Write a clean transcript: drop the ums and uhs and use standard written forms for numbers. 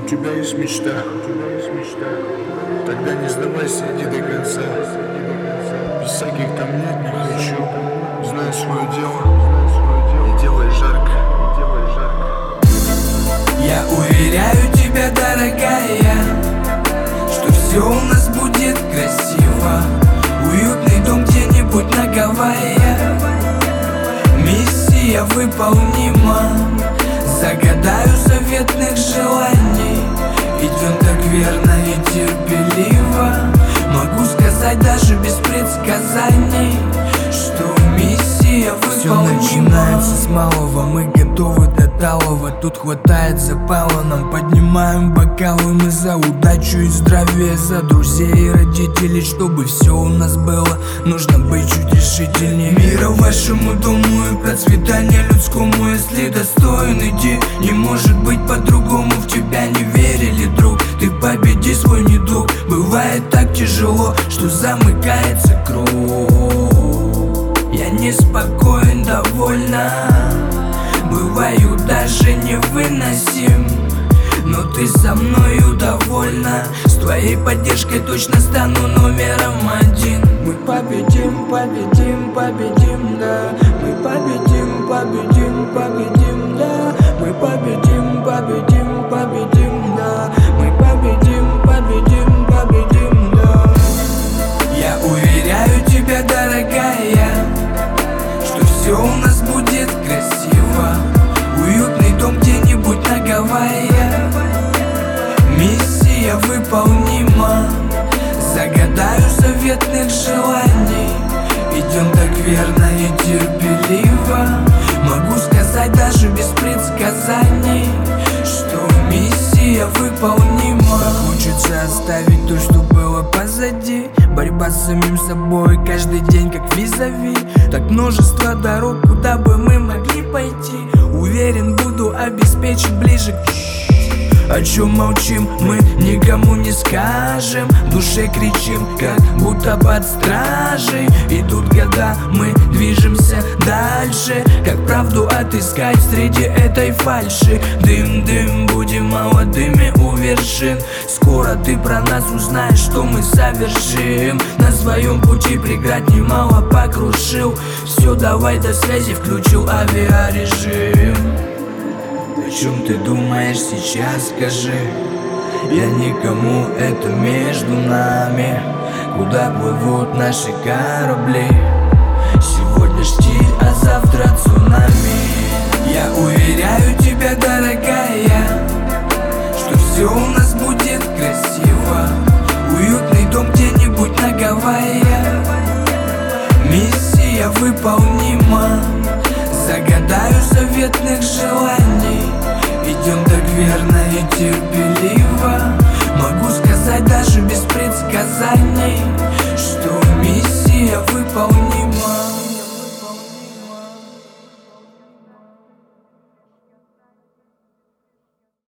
У тебя есть мечта, тогда не сдавайся, иди до конца. Без всяких там нет, не хочу. Знай свое дело и делай жарко. Я уверяю тебя, дорогая, что все у нас будет красиво. Уютный дом где-нибудь на Гавайях. Миссия выполнима. Загадаю заветных желаний. Идем так верно и терпеливо. Могу сказать даже без предсказаний, что миссия выполнима. Все начинается с малого, мы готовы до талого. Тут хватает запала, нам поднимаем бокалы. Мы за удачу и здравие, за друзей и родителей. Чтобы все у нас было, нужно быть чуть решительнее. Мира вашему дому и процветания людскому. Если достоин, иди, не может быть по-другому. В тебя не верили, друг, ты победи свой недуг. Бывает так тяжело, что замыкается круг. Я неспокоен довольно, бываю даже невыносим. Но ты со мною довольна. С твоей поддержкой точно стану номером один. Мы победим, победим, победим, да. Мы победим, победим, победим, да. Мы победим, победим, победим, да. Мы победим, победим, победим, да. Я уверяю тебя, дорогая, что все у нас будет красиво. Уютный дом где-нибудь на Гавайях. Миссия выполнима. Загадаю заветных желаний. Идем так верно и терпеливо. Могу сказать даже без предсказаний, что миссия выполнима. Хочется оставить то, что было позади. Борьба с самим собой каждый день как визави. Так множество дорог, куда бы мы могли пойти. Уверен, буду обеспечен ближе к... О чем молчим, мы никому не скажем. В душе кричим, как будто под стражей. Идут года, мы движемся дальше. Как правду отыскать среди этой фальши. Дым-дым, будем молодыми у вершин. Скоро ты про нас узнаешь, что мы совершим. На своем пути преград немало покрушил. Все, давай до связи, включил авиарежим. О чем ты думаешь сейчас, скажи? Я никому, это между нами. Куда плывут наши корабли? Сегодня штиль, а завтра цунами. Я уверяю тебя, дорогая, что все у нас будет красиво. Уютный дом где-нибудь на Гавайях. Миссия выполнима. Загадаю заветных желаний. Идем так верно и терпеливо. Могу сказать даже без предсказаний, что миссия